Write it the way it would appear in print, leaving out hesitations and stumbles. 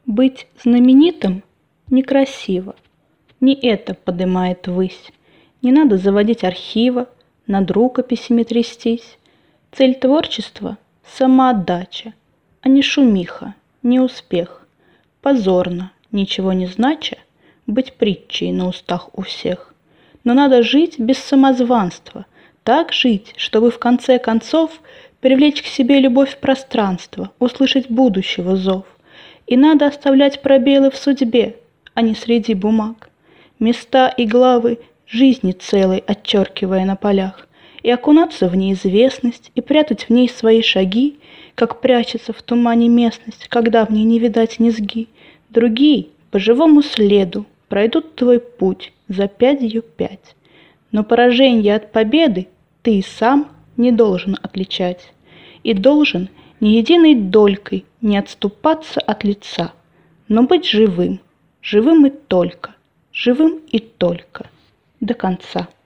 Быть знаменитым некрасиво, не это подымает ввысь. Не надо заводить архива, над рукописями трястись. Цель творчества – самоотдача, а не шумиха, не успех. Позорно, ничего не знача, быть притчей на устах у всех. Но надо жить без самозванства, так жить, чтобы в конце концов привлечь к себе любовь пространства, услышать будущего зов. И надо оставлять пробелы в судьбе, а не среди бумаг. Места и главы жизни целой отчеркивая на полях, и окунаться в неизвестность, и прятать в ней свои шаги, как прячется в тумане местность, когда в ней не видать низги. Другие по живому следу пройдут твой путь за пятью пять. Но пораженье от победы ты и сам не должен отличать, и должен ни единой долькой не отступаться от лица, но быть живым, живым и только до конца.